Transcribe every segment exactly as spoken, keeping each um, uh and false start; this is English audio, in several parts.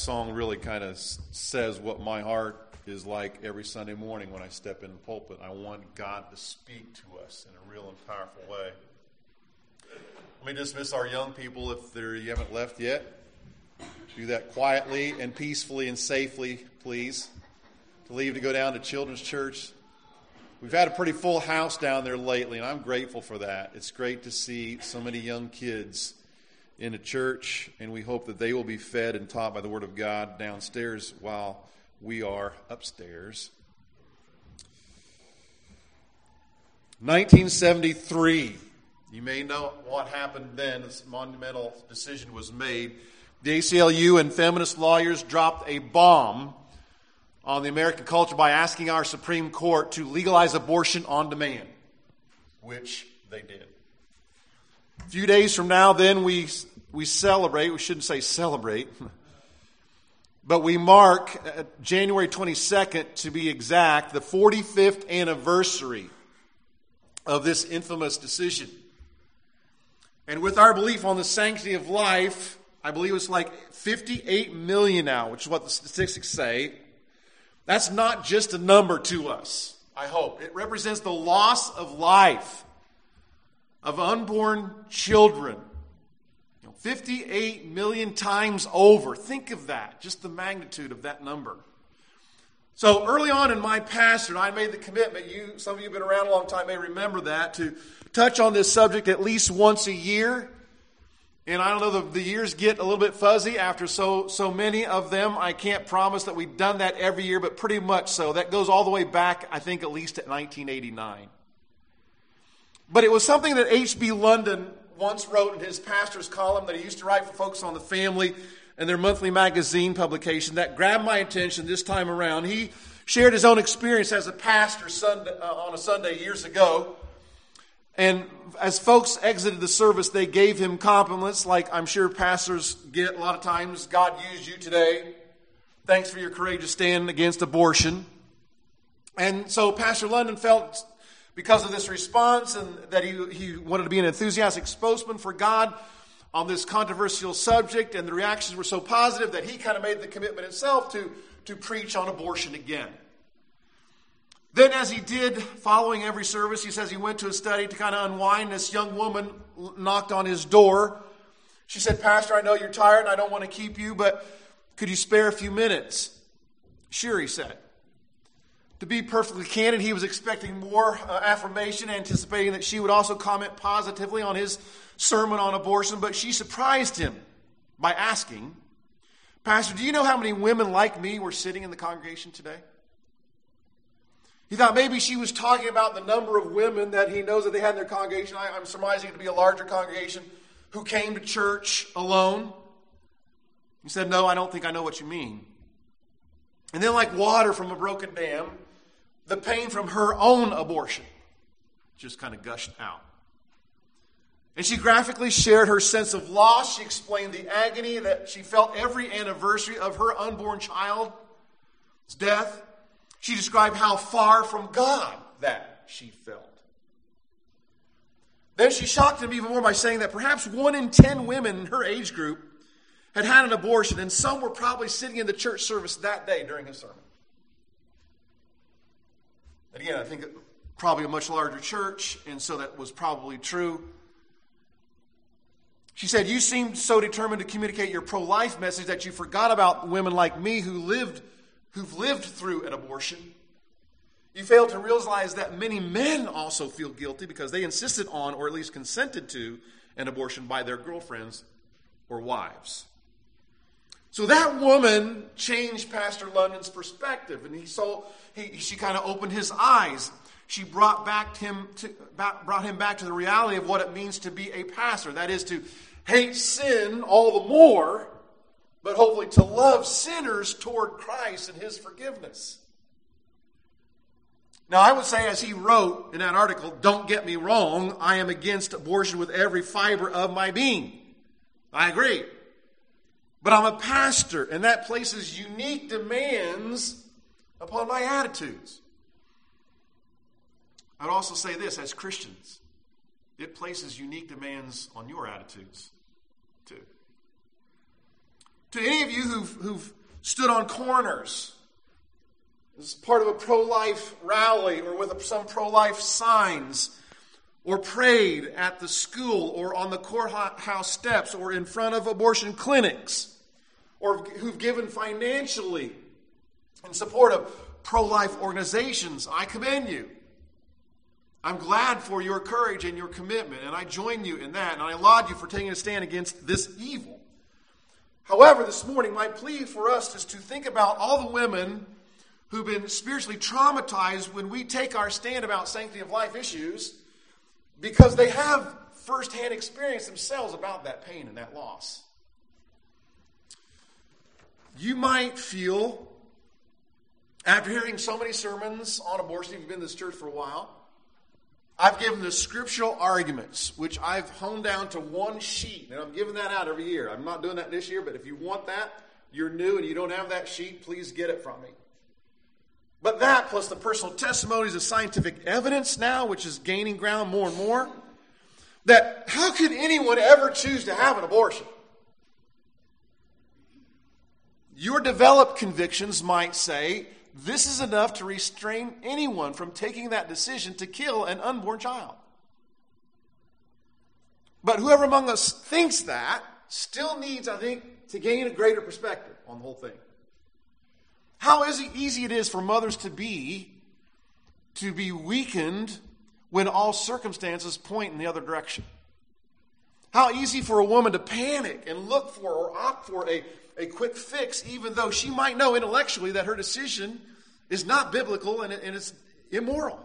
song really kind of says what my heart is like every Sunday morning when I step in the pulpit. I want God to speak to us in a real and powerful way. Let me dismiss our young people if they're, you haven't left yet. Do that quietly and peacefully and safely, please. To leave to go down to Children's Church. We've had a pretty full house down there lately, and I'm grateful for that. It's great to see so many young kids in the church, and we hope that they will be fed and taught by the Word of God downstairs while we are upstairs. nineteen seventy-three. You may know what happened then. This monumental decision was made. The A C L U and feminist lawyers dropped a bomb on the American culture by asking our Supreme Court to legalize abortion on demand, which they did. A few days from now, then, we we celebrate. We shouldn't say celebrate, but we mark uh, January twenty-second, to be exact, the forty-fifth anniversary of this infamous decision. And with our belief on the sanctity of life, I believe it's like fifty-eight million now, which is what the statistics say. That's not just a number to us, I hope. It represents the loss of life of unborn children. You know, fifty-eight million times over. Think of that, just the magnitude of that number. So early on in my pastorate, I made the commitment, you, some of you have been around a long time may remember that, to touch on this subject at least once a year. And I don't know, the, the years get a little bit fuzzy after so so many of them. I can't promise that we've done that every year, but pretty much so. That goes all the way back, I think, at least to nineteen eighty-nine. But it was something that H B London once wrote in his pastor's column that he used to write for Focus on the Family and their monthly magazine publication that grabbed my attention this time around. He shared his own experience as a pastor Sunday, uh, on a Sunday years ago. And as folks exited the service, they gave him compliments like I'm sure pastors get a lot of times. God used you today. Thanks for your courageous stand against abortion. And so Pastor London felt, because of this response, and that he, he wanted to be an enthusiastic spokesman for God on this controversial subject, and the reactions were so positive that he kind of made the commitment himself to, to preach on abortion again. Then, as he did following every service, he says he went to a study to kind of unwind. This young woman knocked on his door. She said, "Pastor, I know you're tired and I don't want to keep you, but could you spare a few minutes?" "Sure," he said. To be perfectly candid, he was expecting more uh, affirmation, anticipating that she would also comment positively on his sermon on abortion, but she surprised him by asking, "Pastor, do you know how many women like me were sitting in the congregation today?" He thought maybe she was talking about the number of women that he knows that they had in their congregation. I, I'm surmising it to be a larger congregation who came to church alone. He said, "No, I don't think I know what you mean." And then, like water from a broken dam, the pain from her own abortion just kind of gushed out. And she graphically shared her sense of loss. She explained the agony that she felt every anniversary of her unborn child's death. She described how far from God that she felt. Then she shocked him even more by saying that perhaps one in ten women in her age group had had an abortion, and some were probably sitting in the church service that day during his sermon. And again, I think probably a much larger church, and so that was probably true. She said, "You seemed so determined to communicate your pro-life message that you forgot about women like me who lived who've lived through an abortion. You failed to realize that many men also feel guilty because they insisted on, or at least consented to, an abortion by their girlfriends or wives." So that woman changed Pastor London's perspective, and he saw he she kind of opened his eyes. She brought back him to brought him back to the reality of what it means to be a pastor. That is to hate sin all the more, but hopefully to love sinners toward Christ and his forgiveness. Now, I would say, as he wrote in that article, "Don't get me wrong, I am against abortion with every fiber of my being." I agree. But I'm a pastor, and that places unique demands upon my attitudes. I'd also say this, as Christians, it places unique demands on your attitudes, too. To any of you who've, who've stood on corners as part of a pro-life rally or with some pro-life signs, or prayed at the school or on the courthouse steps or in front of abortion clinics, or who've given financially in support of pro-life organizations, I commend you. I'm glad for your courage and your commitment, and I join you in that, and I laud you for taking a stand against this evil. However, this morning, my plea for us is to think about all the women who've been spiritually traumatized when we take our stand about sanctity of life issues, because they have firsthand experience themselves about that pain and that loss. You might feel, after hearing so many sermons on abortion, if you've been in this church for a while, I've given the scriptural arguments, which I've honed down to one sheet, and I'm giving that out every year. I'm not doing that this year, but if you want that, you're new and you don't have that sheet, please get it from me. But that, plus the personal testimonies of scientific evidence now, which is gaining ground more and more, that how could anyone ever choose to have an abortion? Your developed convictions might say, this is enough to restrain anyone from taking that decision to kill an unborn child. But whoever among us thinks that still needs, I think, to gain a greater perspective on the whole thing. How easy it is for mothers to be, to be weakened when all circumstances point in the other direction. How easy for a woman to panic and look for or opt for a, a quick fix, even though she might know intellectually that her decision is not biblical and, it, and it's immoral.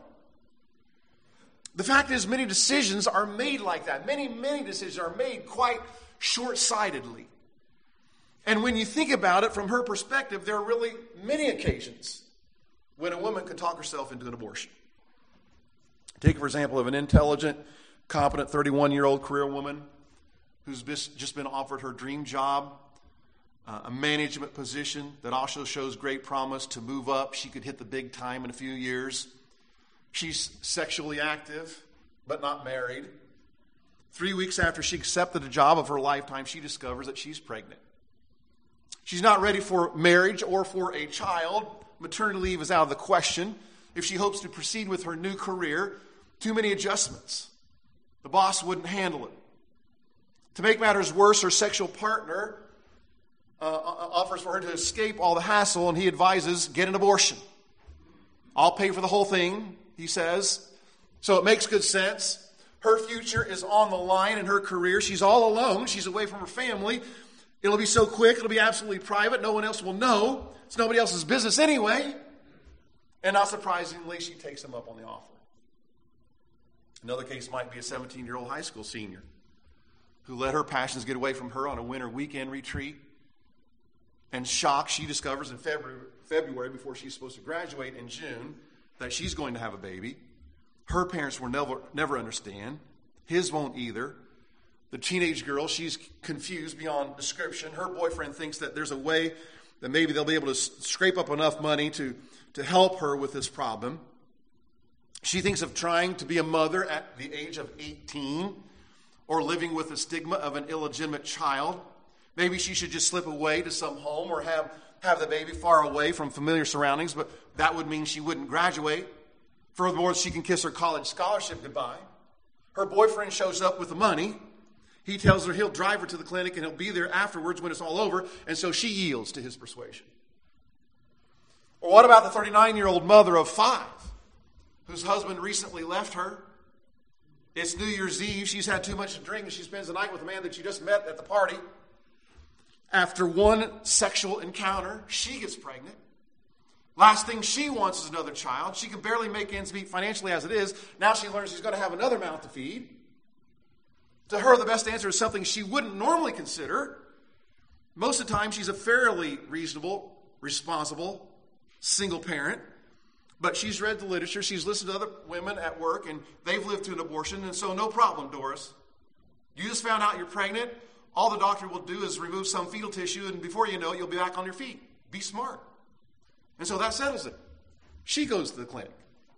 The fact is, many decisions are made like that. Many, many decisions are made quite short-sightedly. And when you think about it from her perspective, there are really many occasions when a woman can talk herself into an abortion. Take, for example, of an intelligent, competent thirty-one-year-old career woman who's just been offered her dream job, uh, a management position that also shows great promise to move up. She could hit the big time in a few years. She's sexually active, but not married. Three weeks after she accepted a job of her lifetime, she discovers that she's pregnant. She's not ready for marriage or for a child. Maternity leave is out of the question. If she hopes to proceed with her new career, too many adjustments. The boss wouldn't handle it. To make matters worse, her sexual partner uh, offers for her to escape all the hassle, and he advises, get an abortion. I'll pay for the whole thing, he says. So it makes good sense. Her future is on the line in her career. She's all alone. She's away from her family. It'll be so quick. It'll be absolutely private. No one else will know. It's nobody else's business anyway. And not surprisingly, she takes him up on the offer. Another case might be a seventeen-year-old high school senior who let her passions get away from her on a winter weekend retreat. And shocked, she discovers in February, February, before she's supposed to graduate in June, that she's going to have a baby. Her parents will never, never understand. His won't either. The teenage girl, she's confused beyond description. Her boyfriend thinks that there's a way that maybe they'll be able to scrape up enough money to, to help her with this problem. She thinks of trying to be a mother at the age of eighteen, or living with the stigma of an illegitimate child. Maybe she should just slip away to some home or have, have the baby far away from familiar surroundings, but that would mean she wouldn't graduate. Furthermore, she can kiss her college scholarship goodbye. Her boyfriend shows up with the money. He tells her he'll drive her to the clinic and he'll be there afterwards when it's all over, and so she yields to his persuasion. Or what about the thirty-nine-year-old mother of five whose husband recently left her? It's New Year's Eve. She's had too much to drink and she spends the night with a man that she just met at the party. After one sexual encounter, she gets pregnant. Last thing she wants is another child. She can barely make ends meet financially as it is. Now she learns she's going to have another mouth to feed. To her, the best answer is something she wouldn't normally consider. Most of the time, she's a fairly reasonable, responsible, single parent. But she's read the literature. She's listened to other women at work, and they've lived through an abortion. And so no problem, Doris. You just found out you're pregnant. All the doctor will do is remove some fetal tissue, and before you know it, you'll be back on your feet. Be smart. And so that settles it. She goes to the clinic.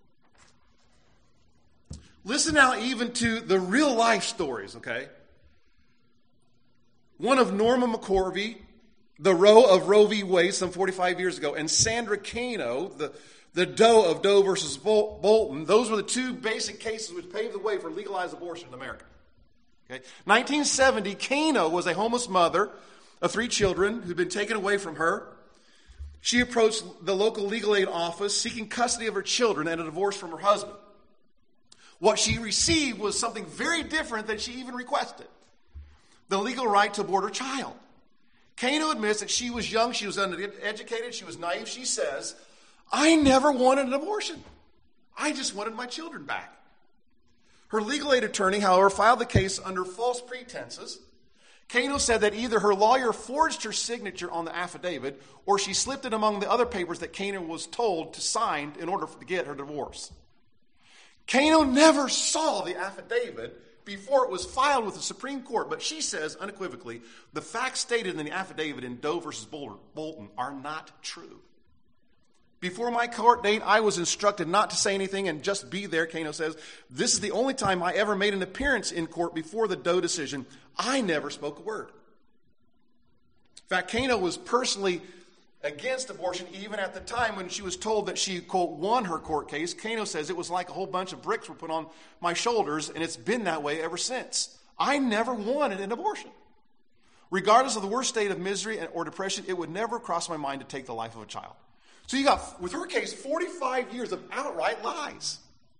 Listen now even to the real life stories, okay? One of Norma McCorvey, the Roe of Roe v. Wade some forty-five years ago, and Sandra Cano, the, the Doe of Doe versus Bol- Bolton, those were the two basic cases which paved the way for legalized abortion in America. Okay? nineteen seventy, Cano was a homeless mother of three children who'd been taken away from her. She approached the local legal aid office seeking custody of her children and a divorce from her husband. What she received was something very different than she even requested: the legal right to abort her child. Cano admits that she was young, she was uneducated, she was naive. She says, "I never wanted an abortion. I just wanted my children back." Her legal aid attorney, however, filed the case under false pretenses. Cano said that either her lawyer forged her signature on the affidavit or she slipped it among the other papers that Cano was told to sign in order to get her divorce. Cano never saw the affidavit before it was filed with the Supreme Court, but she says unequivocally, the facts stated in the affidavit in Doe versus Bolton are not true. Before my court date, I was instructed not to say anything and just be there, Cano says. This is the only time I ever made an appearance in court before the Doe decision. I never spoke a word. In fact, Cano was personally against abortion even at the time when she was told that she, quote, won her court case. Cano says it was like a whole bunch of bricks were put on my shoulders, and it's been that way ever since. I never wanted an abortion. Regardless of the worst state of misery or depression, it would never cross my mind to take the life of a child. So you got, with her case, forty-five years of outright lies.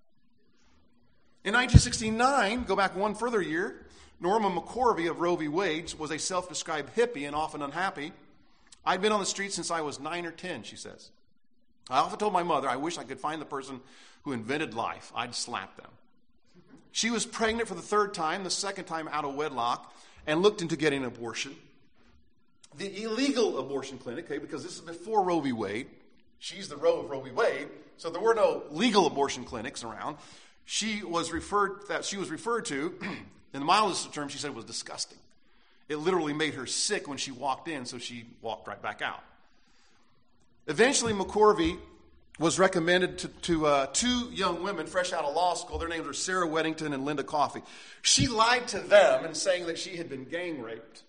In nineteen sixty-nine, go back one further year, Norma McCorvey of Roe v. Wade was a self-described hippie and often unhappy. I'd been on the street since I was nine or ten, she says. I often told my mother, I wish I could find the person who invented life. I'd slap them. She was pregnant for the third time, the second time out of wedlock, and looked into getting an abortion. The illegal abortion clinic, okay, because this is before Roe v. Wade. She's the Roe of Roe v. Wade, so there were no legal abortion clinics around. She was referred that she was referred to, in the mildest of terms, she said it was disgusting. It literally made her sick when she walked in, so she walked right back out. Eventually, McCorvey was recommended to, to uh, two young women fresh out of law school. Their names were Sarah Weddington and Linda Coffey. She lied to them in saying that she had been gang raped.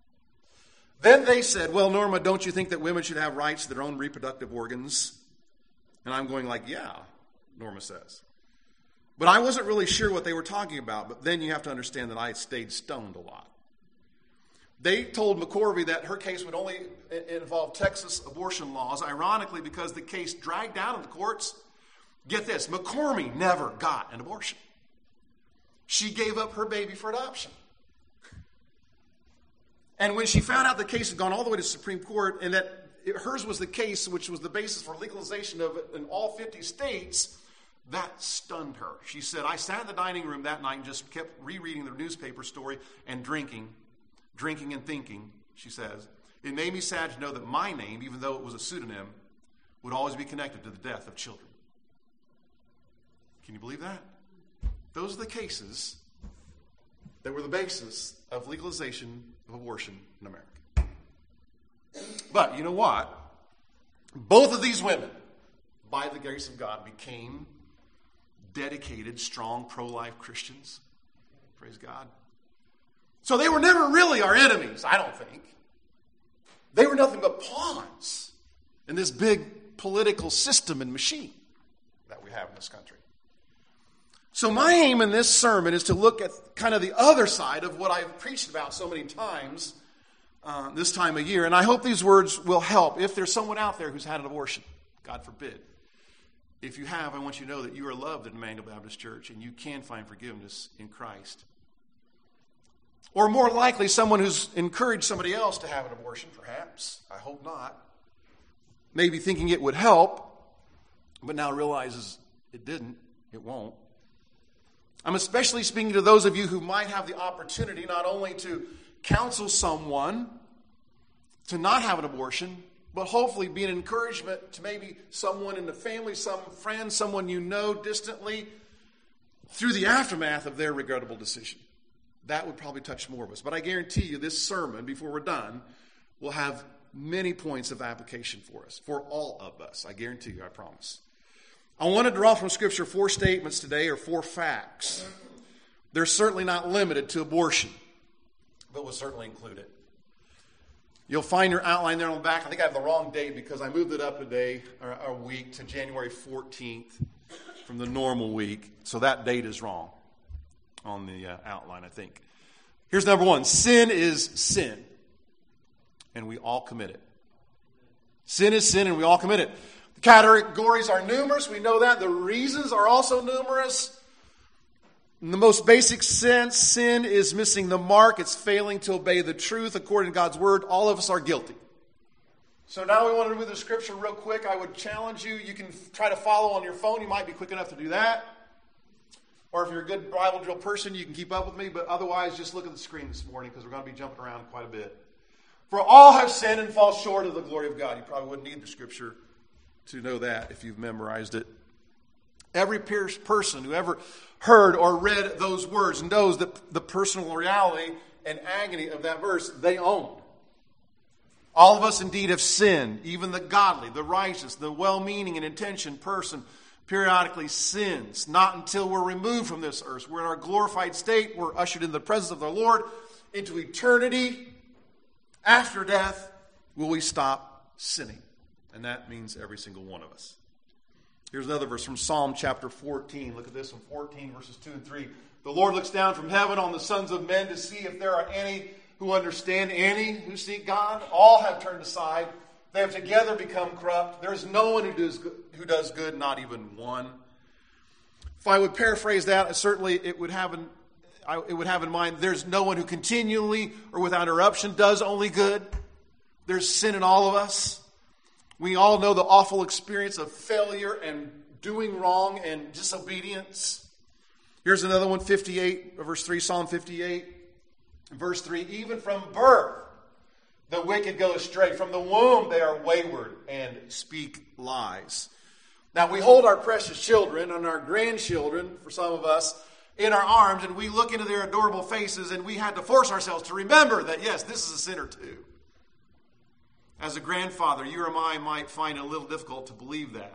Then they said, well, Norma, don't you think that women should have rights to their own reproductive organs? And I'm going like, yeah, Norma says. But I wasn't really sure what they were talking about. But then you have to understand that I stayed stoned a lot. They told McCorvey that her case would only involve Texas abortion laws, ironically, because the case dragged out in the courts. Get this, McCorvey never got an abortion. She gave up her baby for adoption. And when she found out the case had gone all the way to the Supreme Court and that hers was the case which was the basis for legalization of it in all fifty states, that stunned her. She said, I sat in the dining room that night and just kept rereading the newspaper story and drinking, drinking and thinking, she says. It made me sad to know that my name, even though it was a pseudonym, would always be connected to the death of children. Can you believe that? Those are the cases that were the basis of legalization of abortion in America. But you know what? Both of these women, by the grace of God, became dedicated, strong, pro-life Christians. Praise God. So they were never really our enemies, I don't think. They were nothing but pawns in this big political system and machine that we have in this country. So my aim in this sermon is to look at kind of the other side of what I've preached about so many times uh, this time of year. And I hope these words will help if there's someone out there who's had an abortion. God forbid. If you have, I want you to know that you are loved at Emmanuel Baptist Church and you can find forgiveness in Christ. Or more likely, someone who's encouraged somebody else to have an abortion, perhaps. I hope not. Maybe thinking it would help, but now realizes it didn't, it won't. I'm especially speaking to those of you who might have the opportunity not only to counsel someone to not have an abortion, but hopefully be an encouragement to maybe someone in the family, some friend, someone you know distantly, through the aftermath of their regrettable decision. That would probably touch more of us. But I guarantee you this sermon, before we're done, will have many points of application for us, for all of us. I guarantee you, I promise. I want to draw from Scripture four statements today, or four facts. They're certainly not limited to abortion, but will certainly include it. You'll find your outline there on the back. I think I have the wrong date because I moved it up a day or a week to January fourteenth from the normal week. So that date is wrong on the uh, outline, I think. Here's number one. Sin is sin. And we all commit it. Sin is sin and we all commit it. The categories are numerous. We know that. The reasons are also numerous. In the most basic sense, sin is missing the mark. It's failing to obey the truth according to God's word. All of us are guilty. So now we want to read the scripture real quick. I would challenge you. You can try to follow on your phone. You might be quick enough to do that. Or if you're a good Bible drill person, you can keep up with me. But otherwise, just look at the screen this morning because we're going to be jumping around quite a bit. For all have sinned and fall short of the glory of God. You probably wouldn't need the scripture to know that if you've memorized it. Every person who ever heard or read those words knows that the personal reality and agony of that verse they own. All of us indeed have sinned. Even the godly, the righteous, the well-meaning and intentioned person periodically sins. Not until we're removed from this earth. We're in our glorified state. We're ushered into the presence of the Lord into eternity. After death, will we stop sinning? And that means every single one of us. Here's another verse from Psalm chapter fourteen. Look at this in fourteen, verses two and three. The Lord looks down from heaven on the sons of men to see if there are any who understand, any who seek God. All have turned aside. They have together become corrupt. There is no one who does good, who does good, not even one. If I would paraphrase that, certainly it would have in, I, it would have in mind there's no one who continually or without interruption does only good. There's sin in all of us. We all know the awful experience of failure and doing wrong and disobedience. Here's another one, fifty-eight, verse three, Psalm fifty-eight, verse three. Even from birth, the wicked go astray. From the womb, they are wayward and speak lies. Now, we hold our precious children and our grandchildren, for some of us, in our arms, and we look into their adorable faces, and we had to force ourselves to remember that, yes, this is a sinner too. As a grandfather, you or I might find it a little difficult to believe that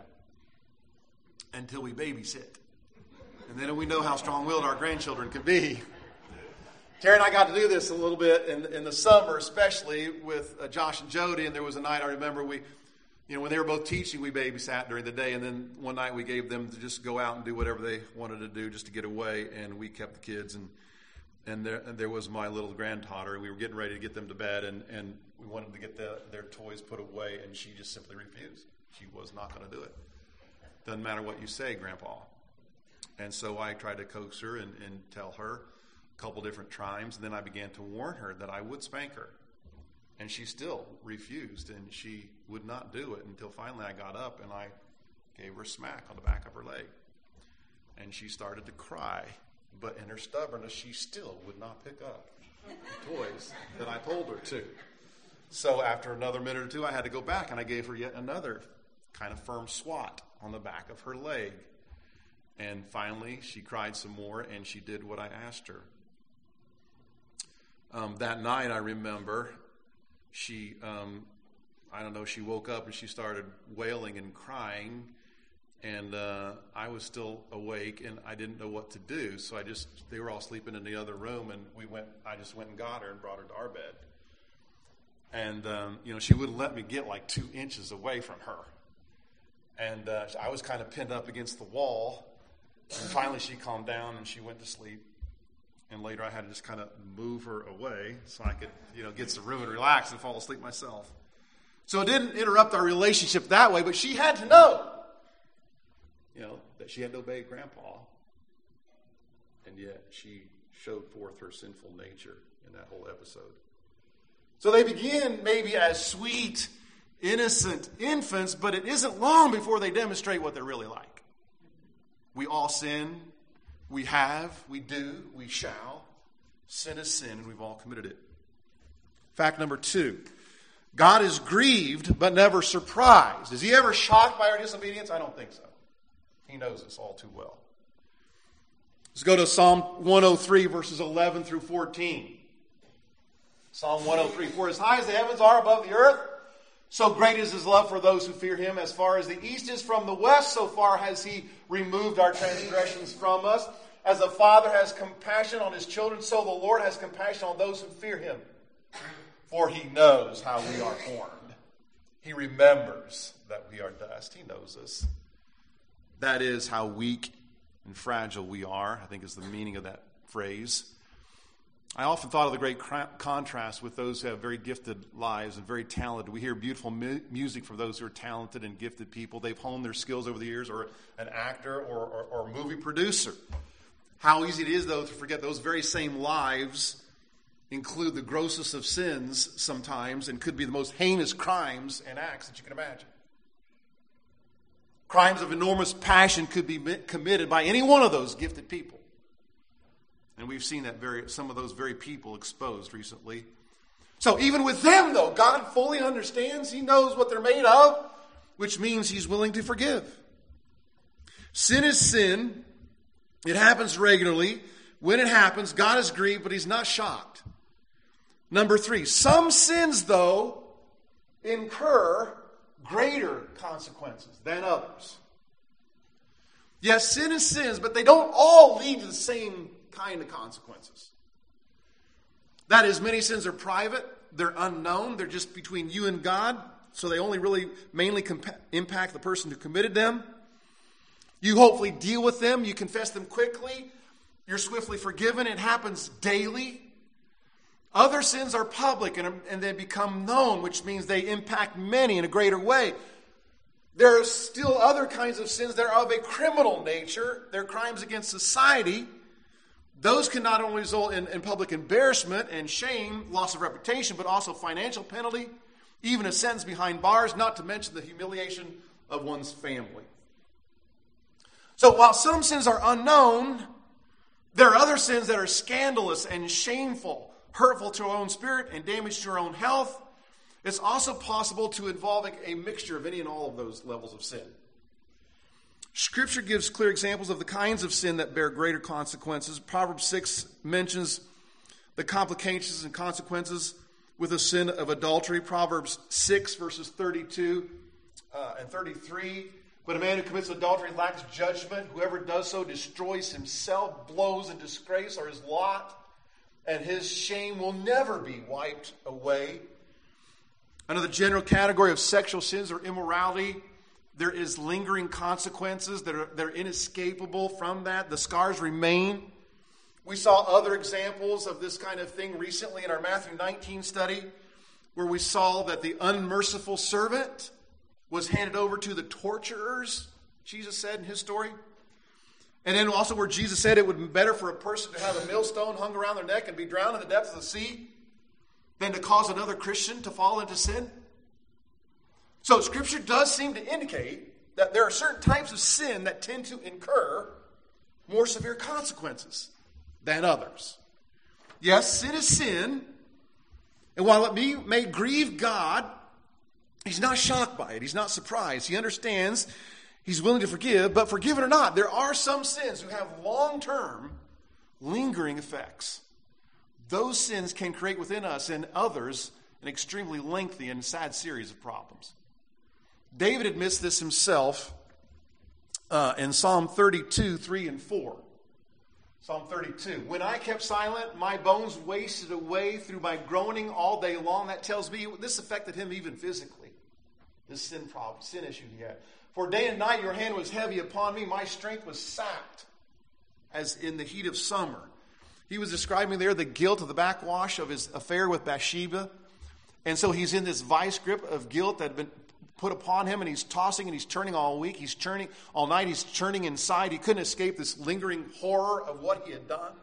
until we babysit. And then we know how strong-willed our grandchildren can be. Terry and I got to do this a little bit in, in the summer, especially with uh, Josh and Jody. And there was a night I remember we, you know, when they were both teaching, we babysat during the day. And then one night we gave them to just go out and do whatever they wanted to do just to get away. And we kept the kids. And and there, and there was my little granddaughter. We were getting ready to get them to bed. And, and we wanted to get the, their toys put away. And she just simply refused. She was not going to do it. Doesn't matter what you say, Grandpa. And so I tried to coax her and, and tell her a couple different times. And then I began to warn her that I would spank her. And she still refused. And she would not do it until finally I got up and I gave her a smack on the back of her leg. And she started to cry. But in her stubbornness, she still would not pick up the toys that I told her to. So after another minute or two, I had to go back and I gave her yet another kind of firm swat on the back of her leg. And finally, she cried some more, and she did what I asked her. Um, that night, I remember, she, um, I don't know, she woke up and she started wailing and crying, and uh, I was still awake, and I didn't know what to do. So I just, they were all sleeping in the other room, and we went. I just went and got her and brought her to our bed. And, um, you know, she wouldn't let me get like two inches away from her. And uh, I was kind of pinned up against the wall. And finally she calmed down and she went to sleep. And later I had to just kind of move her away so I could, you know, get to the room and relax and fall asleep myself. So it didn't interrupt our relationship that way, but she had to know, you know, that she had to obey Grandpa. And yet she showed forth her sinful nature in that whole episode. So they begin maybe as sweet, innocent infants, but it isn't long before they demonstrate what they're really like. We all sin. We have. We do. We shall. Sin is sin, and we've all committed it. Fact number two. God is grieved, but never surprised. Is he ever shocked by our disobedience? I don't think so. He knows us all too well. Let's go to Psalm one oh three, verses eleven through fourteen. Psalm one oh three. For as high as the heavens are above the earth, so great is his love for those who fear him. As far as the east is from the west, so far has he removed our transgressions from us. As a father has compassion on his children, so the Lord has compassion on those who fear him. For he knows how we are formed. He remembers that we are dust. He knows us. That is how weak and fragile we are, I think is the meaning of that phrase. I often thought of the great contrast with those who have very gifted lives and very talented. We hear beautiful mu- music from those who are talented and gifted people. They've honed their skills over the years, or an actor or, or, or a movie producer. How easy it is, though, to forget those very same lives include the grossest of sins sometimes and could be the most heinous crimes and acts that you can imagine. Crimes of enormous passion could be committed by any one of those gifted people. And we've seen that very some of those very people exposed recently. So even with them, though, God fully understands. He knows what they're made of, which means he's willing to forgive. Sin is sin. It happens regularly. When it happens, God is grieved, but he's not shocked. Number three, some sins, though, incur greater consequences than others. Yes, sin is sins, but they don't all lead to the same kind of consequences. That is, many sins are private, they're unknown, they're just between you and God, so they only really mainly comp- impact the person who committed them. You hopefully deal with them, you confess them quickly, you're swiftly forgiven, it happens daily. Other sins are public and, and they become known, which means they impact many in a greater way. There are still other kinds of sins that are of a criminal nature. They're crimes against society. Those can not only result in, in public embarrassment and shame, loss of reputation, but also financial penalty, even a sentence behind bars, not to mention the humiliation of one's family. So while some sins are unknown, there are other sins that are scandalous and shameful, hurtful to our own spirit and damage to our own health. It's also possible to involve a mixture of any and all of those levels of sin. Scripture gives clear examples of the kinds of sin that bear greater consequences. Proverbs six mentions the complications and consequences with the sin of adultery. Proverbs six verses thirty-two uh, and thirty-three. But a man who commits adultery lacks judgment. Whoever does so destroys himself. Blows and disgrace are his lot, and his shame will never be wiped away. Under the general category of sexual sins or immorality, there is lingering consequences that are, that are inescapable from that. The scars remain. We saw other examples of this kind of thing recently in our Matthew nineteen study, where we saw that the unmerciful servant was handed over to the torturers, Jesus said in his story. And then also where Jesus said it would be better for a person to have a millstone hung around their neck and be drowned in the depths of the sea than to cause another Christian to fall into sin. So Scripture does seem to indicate that there are certain types of sin that tend to incur more severe consequences than others. Yes, sin is sin, and while it may, may grieve God, he's not shocked by it. He's not surprised. He understands. He's willing to forgive, but forgive it or not, there are some sins who have long-term, lingering effects. Those sins can create within us and others an extremely lengthy and sad series of problems. David admits this himself uh, in Psalm thirty-two, three and four. Psalm thirty-two. When I kept silent, my bones wasted away through my groaning all day long. That tells me this affected him even physically. This sin problem, sin issue he had. For day and night your hand was heavy upon me. My strength was sapped as in the heat of summer. He was describing there the guilt of the backwash of his affair with Bathsheba. And so he's in this vice grip of guilt that had been put upon him, and he's tossing and he's turning all week. He's turning all night. He's churning inside. He couldn't escape this lingering horror of what he had done.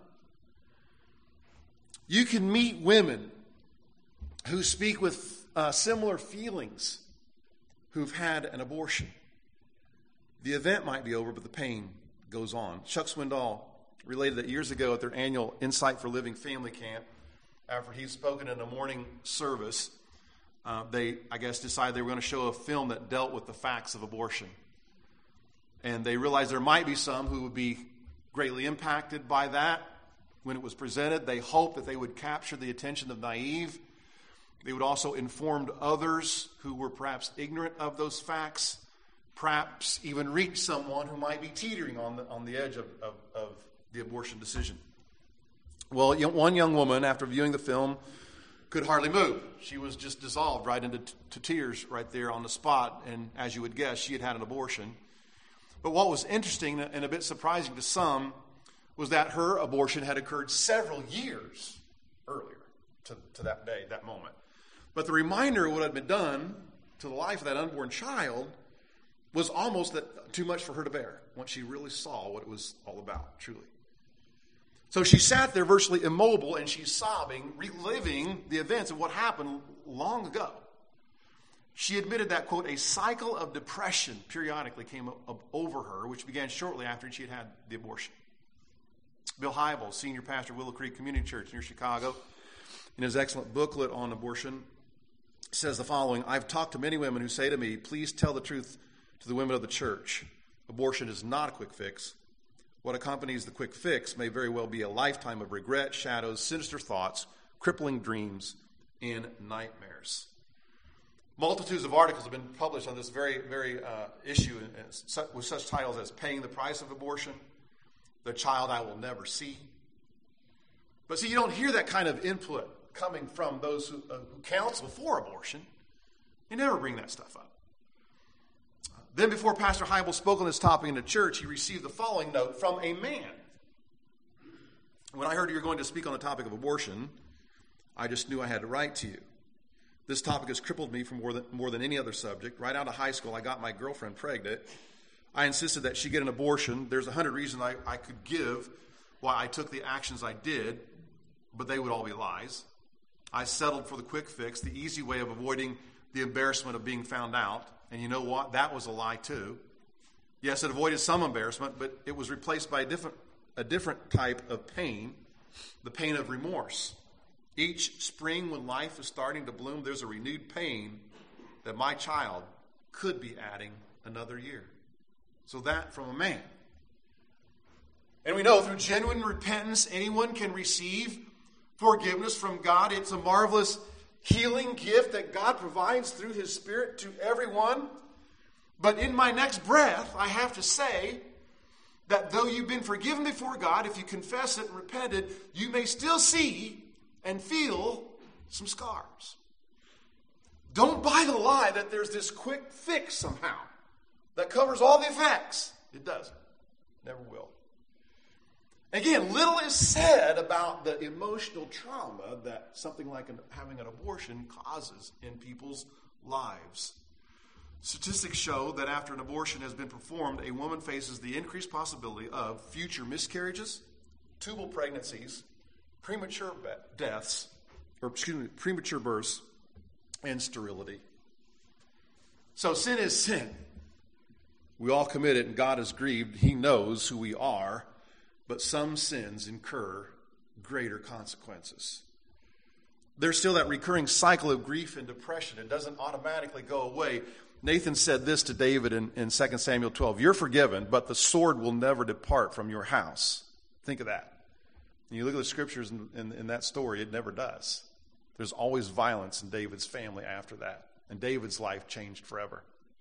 You can meet women who speak with uh, similar feelings who've had an abortion. The event might be over, but the pain goes on. Chuck Swindoll related that years ago at their annual Insight for Living family camp, after he'd spoken in a morning service, uh, they, I guess, decided they were going to show a film that dealt with the facts of abortion. And they realized there might be some who would be greatly impacted by that when it was presented. They hoped that they would capture the attention of naive. They would also inform others who were perhaps ignorant of those facts, perhaps even reach someone who might be teetering on the, on the edge of, of, of the abortion decision. Well, one young woman, after viewing the film, could hardly move. She was just dissolved right into t- to tears right there on the spot. And as you would guess, she had had an abortion. But what was interesting and a bit surprising to some was that her abortion had occurred several years earlier to, to that day, that moment. But the reminder of what had been done to the life of that unborn child was almost that, too much for her to bear once she really saw what it was all about, truly. So she sat there virtually immobile, and she's sobbing, reliving the events of what happened long ago. She admitted that, quote, a cycle of depression periodically came up, up over her, which began shortly after she had had the abortion. Bill Hybels, senior pastor of Willow Creek Community Church near Chicago, in his excellent booklet on abortion, says the following: I've talked to many women who say to me, please tell the truth to the women of the church. Abortion is not a quick fix. What accompanies the quick fix may very well be a lifetime of regret, shadows, sinister thoughts, crippling dreams, and nightmares. Multitudes of articles have been published on this very, very uh, issue with such titles as Paying the Price of Abortion, The Child I Will Never See. But see, you don't hear that kind of input coming from those who, uh, who counsel for abortion. You never bring that stuff up. Then before Pastor Hybels spoke on this topic in the church, he received the following note from a man. When I heard you were going to speak on the topic of abortion, I just knew I had to write to you. This topic has crippled me for more than, more than any other subject. Right out of high school, I got my girlfriend pregnant. I insisted that she get an abortion. There's a hundred reasons I, I could give why I took the actions I did, but they would all be lies. I settled for the quick fix, the easy way of avoiding the embarrassment of being found out. And you know what? That was a lie too. Yes, it avoided some embarrassment, but it was replaced by a different, a different type of pain, the pain of remorse. Each spring when life is starting to bloom, there's a renewed pain that my child could be adding another year. So that from a man. And we know through genuine repentance, anyone can receive forgiveness from God. It's a marvelous healing gift that God provides through his Spirit to everyone. But in my next breath, I have to say that though you've been forgiven before God, if you confess it and repented, you may still see and feel some scars. Don't buy the lie that there's this quick fix somehow that covers all the effects. It doesn't. Never will. Again, little is said about the emotional trauma that something like an, having an abortion causes in people's lives. Statistics show that after an abortion has been performed, a woman faces the increased possibility of future miscarriages, tubal pregnancies, premature be- deaths, or excuse me, premature births, and sterility. So sin is sin. We all commit it, and God is grieved. He knows who we are. But some sins incur greater consequences. There's still that recurring cycle of grief and depression. It doesn't automatically go away. Nathan said this to David in, in Second Samuel twelve. You're forgiven, but the sword will never depart from your house. Think of that. When you look at the scriptures in, in, in that story, it never does. There's always violence in David's family after that. And David's life changed forever.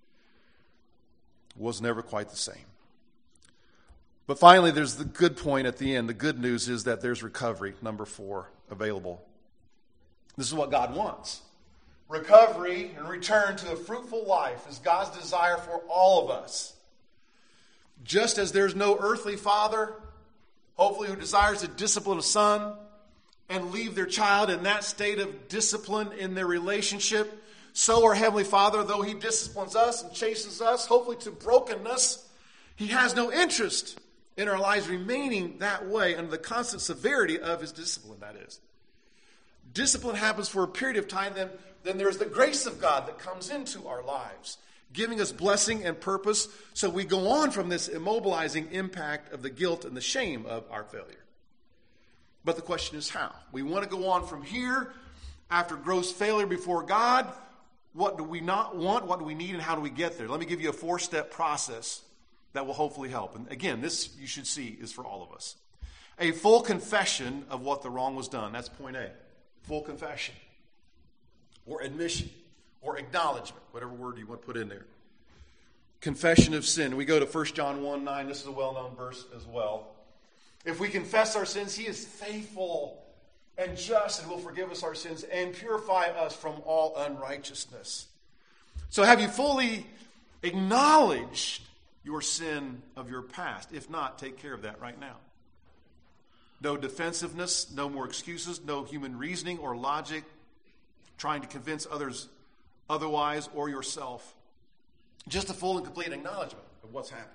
It was never quite the same. But finally, there's the good point at the end. The good news is that there's recovery, number four, available. This is what God wants. Recovery and return to a fruitful life is God's desire for all of us. Just as there's no earthly father, hopefully, who desires to discipline a son and leave their child in that state of discipline in their relationship, so our Heavenly Father, though he disciplines us and chastens us, hopefully to brokenness, he has no interest in our lives remaining that way under the constant severity of his discipline, that is. Discipline happens for a period of time, then, then there's the grace of God that comes into our lives, giving us blessing and purpose, so we go on from this immobilizing impact of the guilt and the shame of our failure. But the question is how? We want to go on from here after gross failure before God. What do we not want? What do we need? And how do we get there? Let me give you a four-step process that will hopefully help. And again, this you should see is for all of us. A full confession of what the wrong was done. That's point A. Full confession. Or admission. Or acknowledgement. Whatever word you want to put in there. Confession of sin. We go to First John one nine. This is a well-known verse as well. If we confess our sins, he is faithful and just and will forgive us our sins and purify us from all unrighteousness. So have you fully acknowledged your sin of your past? If not, take care of that right now. No defensiveness, no more excuses, no human reasoning or logic, trying to convince others otherwise or yourself. Just a full and complete acknowledgement of what's happened.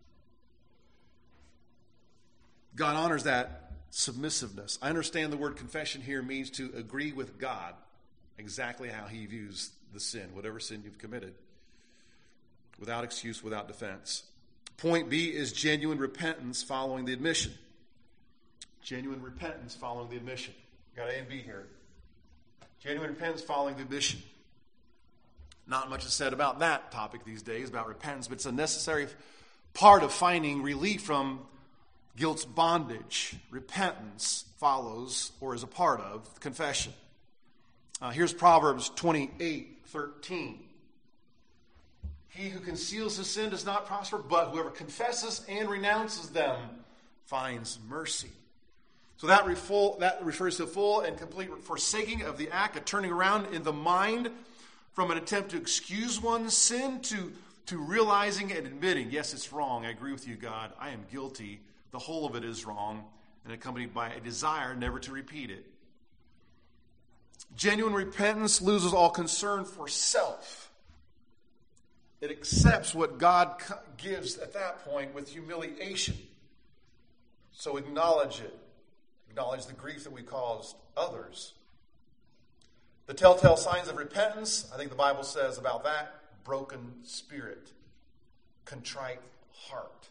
God honors that submissiveness. I understand the word confession here means to agree with God exactly how he views the sin, whatever sin you've committed, without excuse, without defense. Point B is genuine repentance following the admission. Genuine repentance following the admission. Got A and B here. Genuine repentance following the admission. Not much is said about that topic these days, about repentance, but it's a necessary part of finding relief from guilt's bondage. Repentance follows or is a part of confession. Uh, here's Proverbs twenty-eight thirteen. He who conceals his sin does not prosper, but whoever confesses and renounces them finds mercy. So that, reful, that refers to full and complete forsaking of the act, a turning around in the mind from an attempt to excuse one's sin to, to realizing and admitting, yes, it's wrong. I agree with you, God. I am guilty. The whole of it is wrong, and accompanied by a desire never to repeat it. Genuine repentance loses all concern for self. It accepts what God gives at that point with humiliation. So acknowledge it. Acknowledge the grief that we caused others. The telltale signs of repentance, I think the Bible says about that, broken spirit, contrite heart.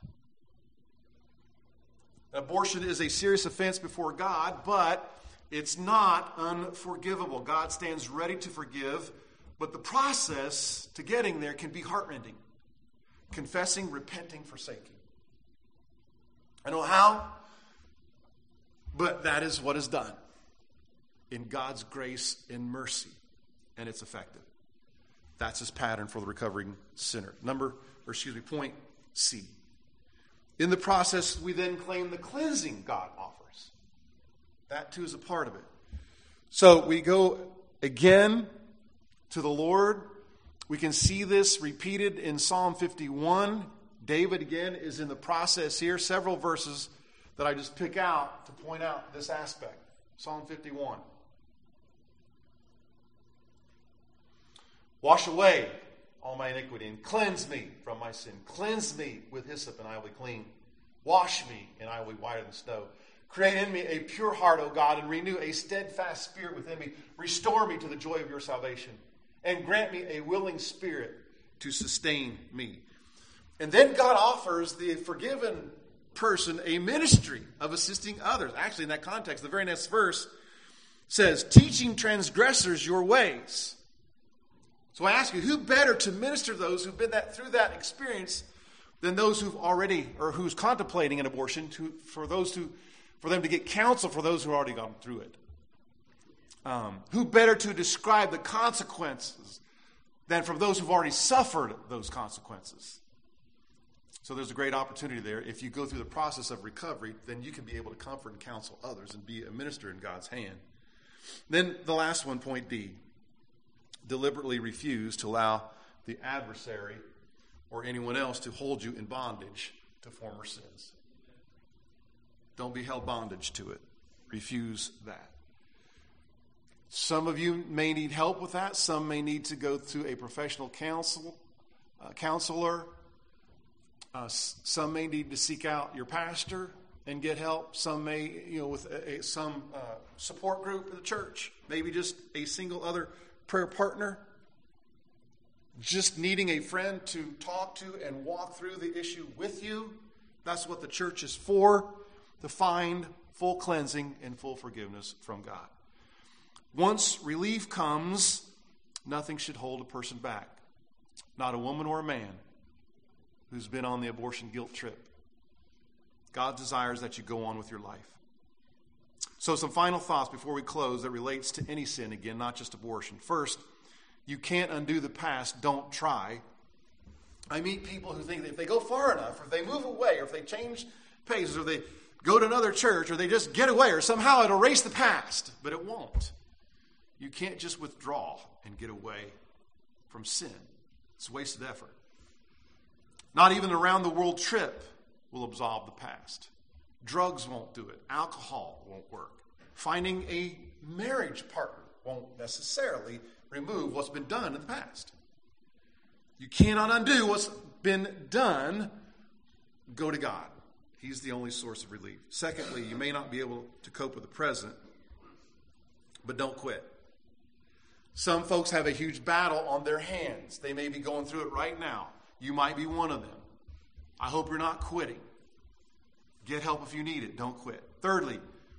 Abortion is a serious offense before God, but it's not unforgivable. God stands ready to forgive, but the process to getting there can be heartrending. Confessing, repenting, forsaking. I don't know how, but that is what is done in God's grace and mercy, and it's effective. That's his pattern for the recovering sinner. Number, or excuse me, point C. In the process, we then claim the cleansing God offers. That too is a part of it. So we go again to the Lord. We can see this repeated in Psalm fifty-one. David again is in the process here. Several verses that I just pick out to point out this aspect. Psalm fifty-one. Wash away all my iniquity and cleanse me from my sin. Cleanse me with hyssop and I will be clean. Wash me and I will be whiter than snow. Create in me a pure heart, O God, and renew a steadfast spirit within me. Restore me to the joy of your salvation and grant me a willing spirit to sustain me. And then God offers the forgiven person a ministry of assisting others. Actually, in that context, the very next verse says, teaching transgressors your ways. So I ask you, who better to minister to those who've been that through that experience than those who've already, or who's contemplating an abortion, to, for those who, for them to get counsel for those who have already gone through it? Um, who better to describe the consequences than from those who've already suffered those consequences? So there's a great opportunity there. If you go through the process of recovery, then you can be able to comfort and counsel others and be a minister in God's hand. Then the last one, point D. Deliberately refuse to allow the adversary or anyone else to hold you in bondage to former sins. Don't be held bondage to it. Refuse that. Some of you may need help with that. Some may need to go through a professional counsel, uh, counselor. Uh, some may need to seek out your pastor and get help. Some may, you know, with a, a, some uh, support group in the church. Maybe just a single other prayer partner. Just needing a friend to talk to and walk through the issue with you. That's what the church is for, to find full cleansing and full forgiveness from God. Once relief comes, nothing should hold a person back. Not a woman or a man who's been on the abortion guilt trip. God desires that you go on with your life. So some final thoughts before we close that relates to any sin, again, not just abortion. First, you can't undo the past. Don't try. I meet people who think that if they go far enough, or if they move away, or if they change paces, or they go to another church, or they just get away, or somehow it'll erase the past. But it won't. You can't just withdraw and get away from sin. It's a wasted effort. Not even an around-the-world trip will absolve the past. Drugs won't do it. Alcohol won't work. Finding a marriage partner won't necessarily remove what's been done in the past. You cannot undo what's been done. Go to God. He's the only source of relief. Secondly, you may not be able to cope with the present, but don't quit. Some folks have a huge battle on their hands. They may be going through it right now. You might be one of them. I hope you're not quitting. Get help if you need it. Don't quit. Thirdly,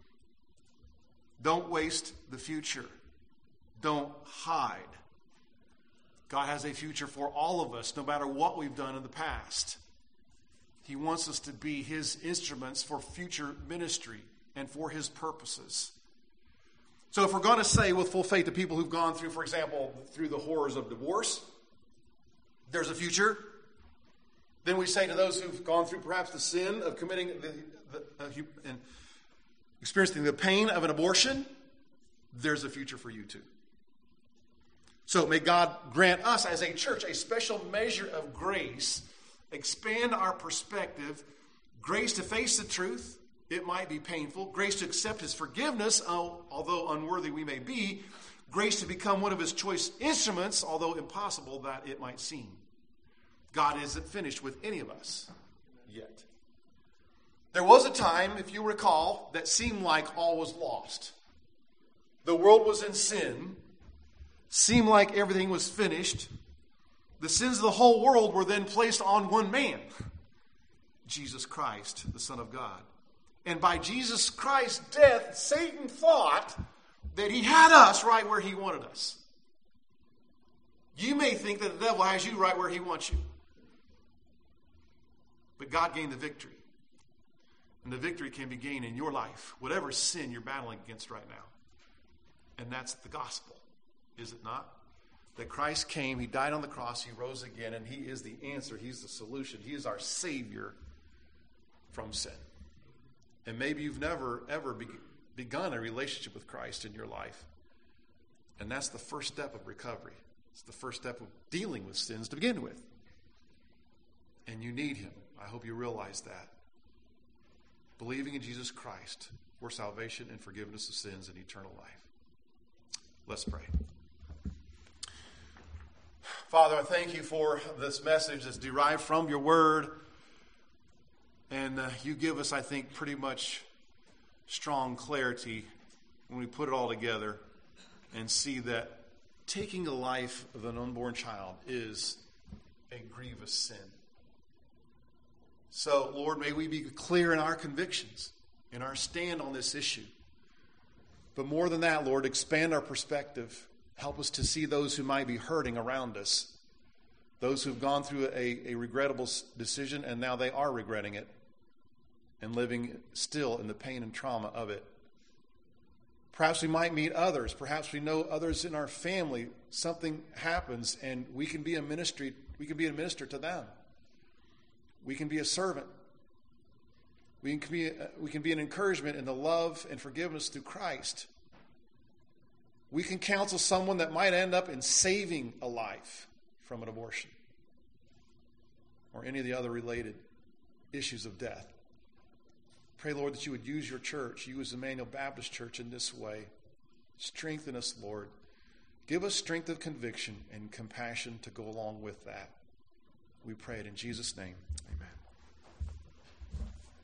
don't waste the future. Don't hide. God has a future for all of us, no matter what we've done in the past. He wants us to be his instruments for future ministry and for his purposes. So if we're going to say with full faith to people who've gone through, for example, through the horrors of divorce, there's a future. Then we say to those who've gone through perhaps the sin of committing the, the, uh, and experiencing the pain of an abortion, there's a future for you too. So may God grant us as a church a special measure of grace, expand our perspective, grace to face the truth. It might be painful. Grace to accept his forgiveness, although unworthy we may be. Grace to become one of his choice instruments, although impossible that it might seem. God isn't finished with any of us yet. There was a time, if you recall, that seemed like all was lost. The world was in sin. Seemed like everything was finished. The sins of the whole world were then placed on one man, Jesus Christ, the Son of God. And by Jesus Christ's death, Satan thought that he had us right where he wanted us. You may think that the devil has you right where he wants you. But God gained the victory. And the victory can be gained in your life, whatever sin you're battling against right now. And that's the gospel, is it not? That Christ came, he died on the cross, he rose again, and he is the answer, he's the solution. He is our Savior from sin. And maybe you've never, ever be- begun a relationship with Christ in your life. And that's the first step of recovery. It's the first step of dealing with sins to begin with. And you need him. I hope you realize that. Believing in Jesus Christ for salvation and forgiveness of sins and eternal life. Let's pray. Father, I thank you for this message that's derived from your word. And uh, you give us, I think, pretty much strong clarity when we put it all together and see that taking the life of an unborn child is a grievous sin. So, Lord, may we be clear in our convictions, in our stand on this issue. But more than that, Lord, expand our perspective. Help us to see those who might be hurting around us, those who've gone through a, a regrettable decision and now they are regretting it and living still in the pain and trauma of it. Perhaps we might meet others. Perhaps we know others in our family. Something happens and we can be a ministry. We can be a minister to them. We can be a servant. We can be, we can be an encouragement in the love and forgiveness through Christ. We can counsel someone that might end up in saving a life from an abortion or any of the other related issues of death. Pray, Lord, that you would use your church, use Emmanuel Baptist Church in this way. Strengthen us, Lord. Give us strength of conviction and compassion to go along with that. We pray it in Jesus' name.